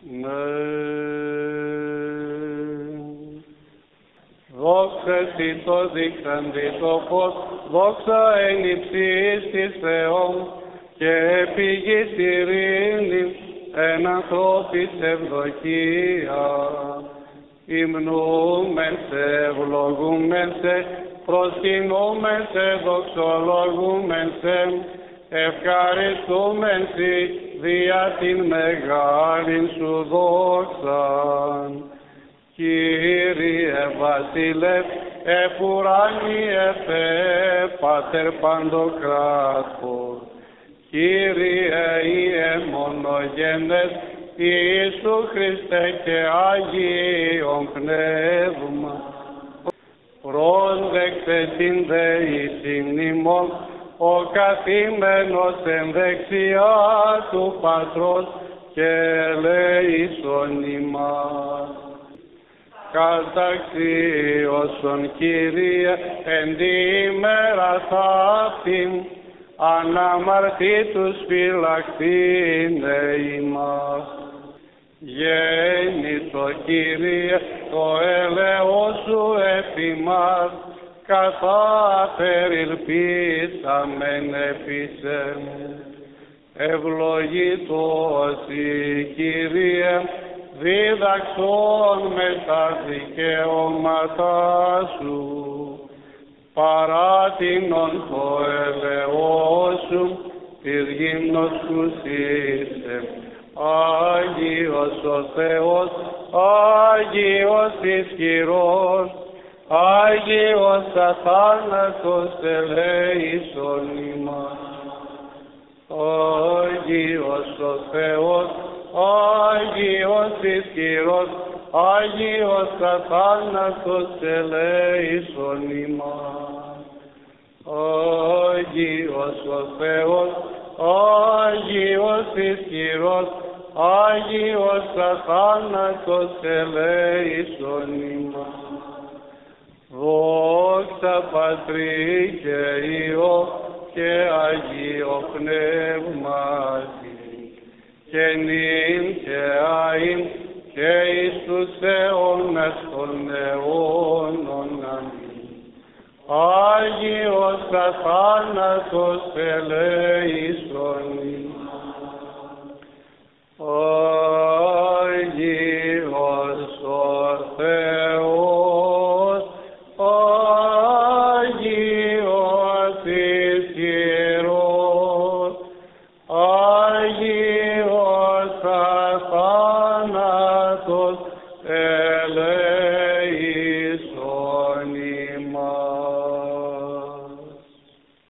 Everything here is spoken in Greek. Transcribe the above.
Δόξα εσύ το δείξαντι το φως, δόξα εν υψής της Θεόν, και επί γης ειρήνη, εν ανθρώπης ευδοκία. Υμνούμεν σε, ευλογούμεν σε, προσκυνούμεν σε, δοξολογούμεν σε, ευχαριστούμεν σοι δια την μεγάλην σου δόξαν. Κύριε Βασίλευ, επουράνιε Θεέ, Πάτερ Παντοκράτορ, Κύριε Ιε μονογένες, Ιησού Χριστέ και Άγιον Πνεύμα, πρόσδεξε την δεήσιν ημών, ο καθήμενος εν δεξιά του Πατρός και ελέησον ημάς. Καταξίωσον Κύριε εν τη ημέρα αυτήν, αναμαρτήτους φυλακτήνε ημάς. Γέννητο Κύριε το έλεος σου επί μας, καθά περιλπίσαμεν επί σε. Ευλογητός η Κύριε, δίδαξον με τα δικαιώματά σου, παράτηνον το ελεός σου, της γύμνος σου είσαι. Άγιος ο Θεός, Άγιος ισχυρός, Άγιος αθάνατος ελέησον ημάς. Άγιος ο Θεός, Άγιος ισχυρός, Άγιος αθάνατος ελέησον ημάς. Άγιος ο Θεός, Άγιος ισχυρός, Άγιος αθάνατος ελέησον ημάς. Δόξα Πατρί και Υιό και Αγίο Πνεύματι, και νυν και αΐν και εις τους αιώνας των αιώνων. Αμήν. Άγιος αθάνατος ελέησον